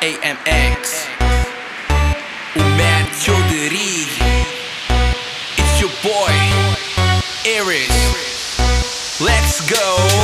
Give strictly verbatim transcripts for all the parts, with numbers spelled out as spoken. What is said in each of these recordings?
A M X Umair Chaudhary. It's your boy Aries. Let's go.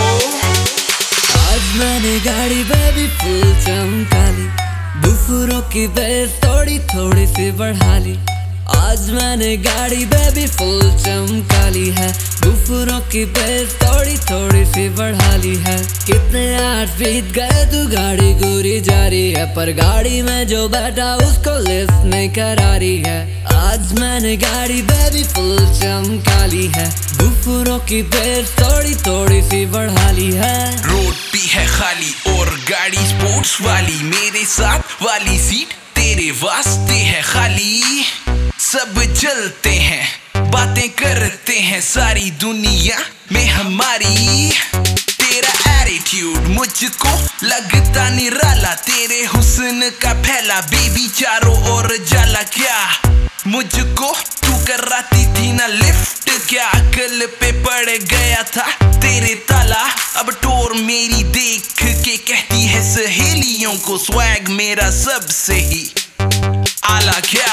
आज मैंने गाड़ी baby full चमका ली, बुफरों की बेस थोड़ी थोड़ी सी बढ़ा ली। आज मैंने गाड़ी बेबी फुल चमका ली है, बुफरों की बेस थोड़ी थोड़ी सी बढ़ा ली है। कितने आठ बीत गए तू गाड़ी गुरी जा रही है, पर गाड़ी में जो बैठा उसको लिफ्ट नहीं करा रही है। आज मैंने गाड़ी बेबी फुल चमका ली है, बुफरों की बेस थोड़ी थोड़ी सी बढ़ा ली है। रोड भी है खाली और गाड़ी स्पोर्ट्स वाली, मेरे साथ वाली सीट तेरे वास्ते है खाली। सब चलते हैं बातें करते हैं सारी दुनिया में हमारी। तेरा एटीट्यूड मुझको लगता निराला, तेरे हुस्न का फैला बेबी चारों ओर जाला। क्या मुझको तू कराती थी ना लिफ्ट, क्या अकल पे पड़ गया था तेरे ताला। अब टोर मेरी देख के कहती है सहेलियों को स्वैग मेरा सबसे ही आला। क्या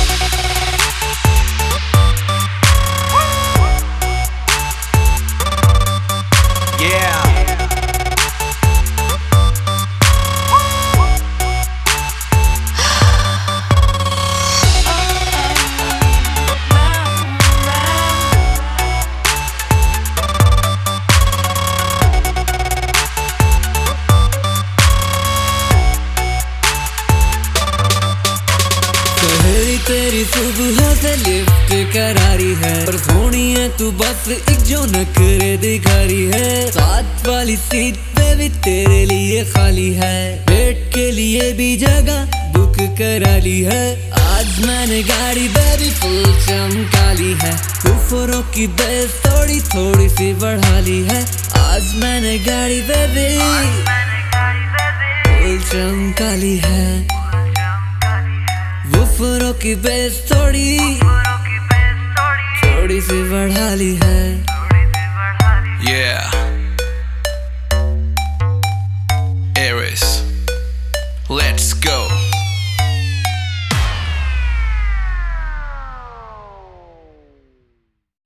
तेरी सुबह से लिफ्ट करारी है, पर सोनी है तू बस एक जो नखरे दिखा रही है। साथ वाली सीट पे भी तेरे लिए खाली है, बेड के लिए भी जगह बुक करा ली है। आज मैंने गाड़ी बेबी फुल चमका ली है, बुफरों की बेस थोड़ी थोड़ी सी बढ़ा ली है। आज मैंने गाड़ी बेबी फुल चमका ली है, बुफरों की बेस थोड़ी थोड़ी सी बढ़ा ली है। Yeah